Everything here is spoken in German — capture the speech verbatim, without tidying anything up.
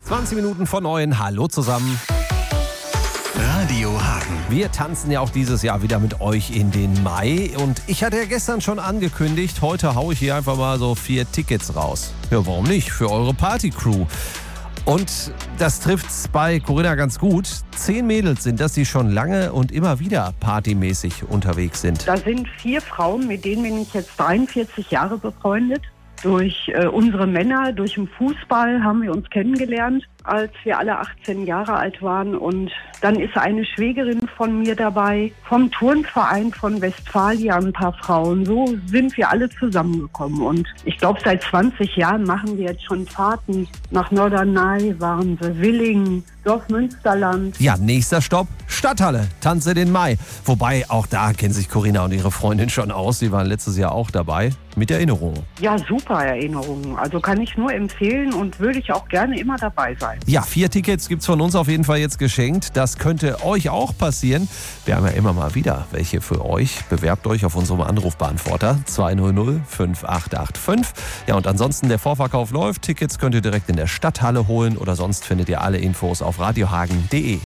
zwanzig Minuten vor neun. Hallo zusammen. Radio Hagen. Wir tanzen ja auch dieses Jahr wieder mit euch in den Mai. Und ich hatte ja gestern schon angekündigt, heute haue ich hier einfach mal so vier Tickets raus. Ja, warum nicht? Für eure Partycrew. Und das trifft's bei Corinna ganz gut. Zehn Mädels sind das, die schon lange und immer wieder partymäßig unterwegs sind. Da sind vier Frauen, mit denen bin ich jetzt dreiundvierzig Jahre befreundet. Durch äh, unsere Männer, durch den Fußball haben wir uns kennengelernt, als wir alle achtzehn Jahre alt waren. Und dann ist eine Schwägerin von mir dabei, vom Turnverein von Westfalia, ein paar Frauen. So sind wir alle zusammengekommen. Und ich glaube, seit zwanzig Jahren machen wir jetzt schon Fahrten. Nach Norderney waren wir, Willingen, Dorfmünsterland. Ja, nächster Stopp, Stadthalle, Tanze den Mai. Wobei, auch da kennen sich Corinna und ihre Freundin schon aus. Sie waren letztes Jahr auch dabei, mit Erinnerungen. Ja, super Erinnerungen. Also kann ich nur empfehlen und würde ich auch gerne immer dabei sein. Ja, vier Tickets gibt's von uns auf jeden Fall jetzt geschenkt. Das könnte euch auch passieren. Wir haben ja immer mal wieder welche für euch. Bewerbt euch auf unserem Anrufbeantworter zwei null null fünf acht acht fünf. Ja, und ansonsten der Vorverkauf läuft. Tickets könnt ihr direkt in der Stadthalle holen oder sonst findet ihr alle Infos auf radiohagen punkt de.